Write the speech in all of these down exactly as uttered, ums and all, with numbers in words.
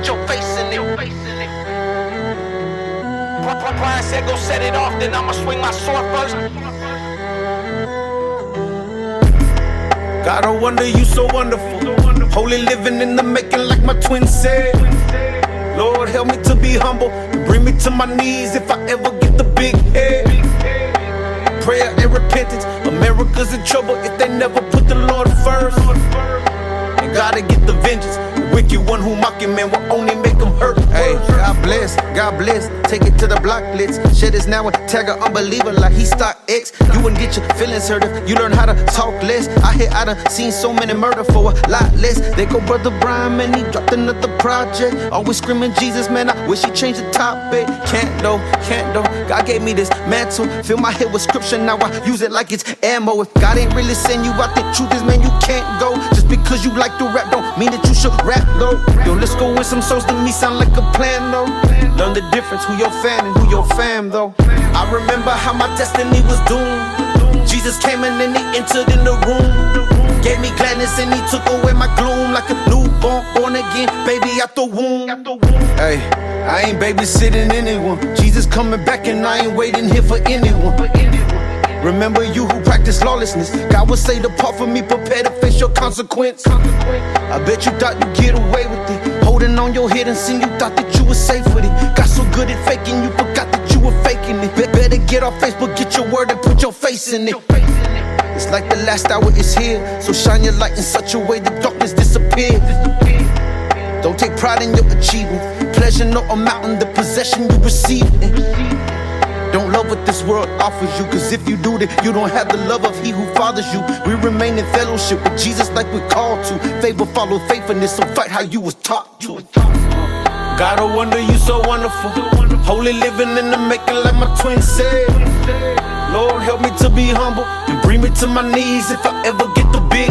your face in it. Brian said go set it off, then I'ma swing my sword first. God, I wonder you so wonderful. Holy living in the making like my twin said. Lord, help me to be humble. Bring me to my knees if I ever get the big head. Prayer and repentance. America's in trouble if they never put the Lord first. And gotta get the vengeance. The wicked one who mocking man will only make them hurt. Hey, God bless, God bless. Take it to the block blitz. Shit is now a tag an unbeliever like he stock X. You wouldn't get your feelings hurt if you learn how to talk less. I hear I done seen so many murder for a lot less. They go brother Brian, man, he dropped another project. Always screaming Jesus, man, I wish he changed the topic. Can't though, can't though. God gave me this mantle. Fill my head with scripture, now I use it like it's ammo. If God ain't really send you out, the truth is, man, you can't go. Just because you like to rap don't mean that you should rap though. Yo, let's go win some souls to me, sound like a plan though. Learn the difference, who your fan and who your fam though. I remember how my destiny was doomed. Jesus came in and he entered in the room. Gave me gladness and he took away my gloom. Like a newborn, born again, baby out the womb. Hey, I ain't babysitting anyone. Jesus coming back and I ain't waiting here for anyone. Remember you who practice lawlessness. God will say depart from me, prepare to face your consequence. I bet you thought you'd get away with it. Holding on your head and sin, you thought that you were safe with it. Got so good at faking, you forgot that you were faking it. Be- better get off Facebook, get your word and put your face in it. It's like the last hour is here, so shine your light in such a way that darkness disappears. Don't take pride in your achievement. Pleasure no amount in the possession you receive. Don't love what this world offers you, cause if you do that, you don't have the love of he who fathers you. We remain in fellowship with Jesus like we're called to. Favor follow faithfulness, so fight how you was taught to. God, I wonder you so wonderful. Holy living in the making like my twin said. Lord, help me to be humble and bring me to my knees if I ever get the big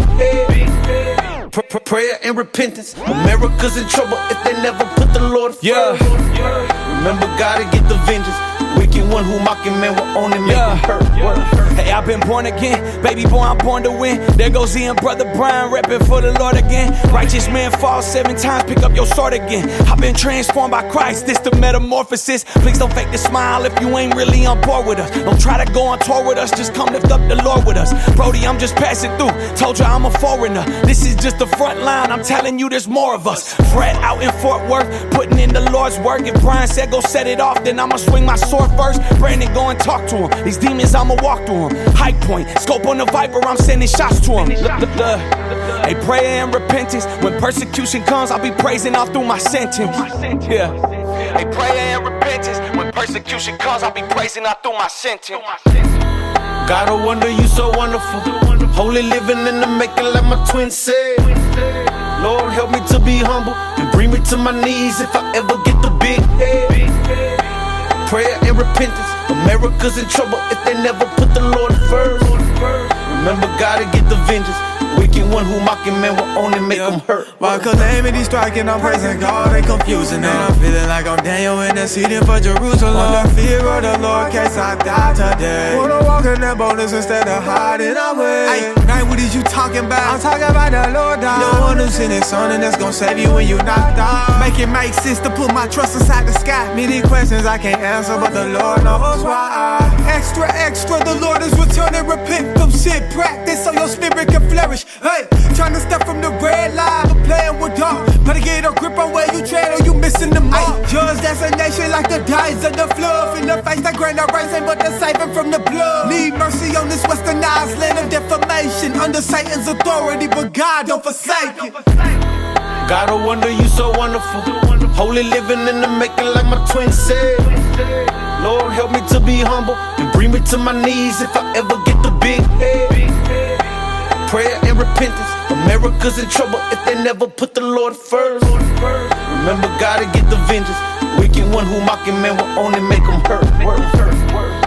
head. Pr- pr- prayer and repentance. America's in trouble if they never put the Lord first. Yeah. Remember God to get the vengeance. Wicked one who mocking man will only make Yeah. him hurt. Hey, I've been born again, baby boy, I'm born to win. There goes Ian, brother Brian, repping for the Lord again. Righteous man falls seven times, pick up your sword again. I've been transformed by Christ, this the metamorphosis. Please don't fake the smile if you ain't really on board with us. Don't try to go on tour with us, just come lift up the Lord with us. Brody, I'm just passing through, told you I'm a foreigner. This is just the front line, I'm telling you there's more of us. Fred out in Fort Worth, putting in the Lord's work. If Brian said go set it off, then I'ma swing my sword first. Brandon, go and talk to him. These demons, I'ma walk through them. High point, scope on the Viper, I'm sending shots to him. Look, look, look. Hey, prayer and repentance. When persecution comes, I'll be praising all through my sentence. Yeah. Hey, prayer and repentance. When persecution comes, I'll be praising all through my sentence. God, I wonder you so wonderful. Holy living in the making like my twin said. Lord, help me to be humble and bring me to my knees if I ever get the big head. Prayer and repentance. America's in trouble if they never put the Lord first. Remember God to get the vengeance. Wicked one who mocking man will only make yeah. them hurt. My calamity striking, I'm praising God and confusing. And I'm feeling like I'm Daniel in the seating for Jerusalem. On the fear of the Lord, case I die today. Wanna walk in that boldness instead of hiding away. Ay, night, what is you talking about? I'm talking about the Lord, dog. The one who's in his son and that's gonna save you when you knocked out. Make it make sense to put my trust inside the sky. Many questions I can't answer, but the Lord knows why. Extra, extra, the Lord is returning. Repent from shit practice so your spirit can flourish. Hey, trying to step from the red line, but playing with dark. Better get a grip on where you tread or you missing the mark. Judge that's a nation like the dice of the flood. In the face, that grain of rice ain't but the saving from the blood. Need mercy on this westernized land of defamation. Under Satan's authority, but God don't forsake it. God, I wonder you so wonderful. Holy living in the making like my twin said. Lord, help me to be humble and bring me to my knees if I ever get the big head. Prayer and repentance. America's in trouble if they never put the Lord first. Remember God to get the vengeance. Wicked one who mocking man will only make them hurt.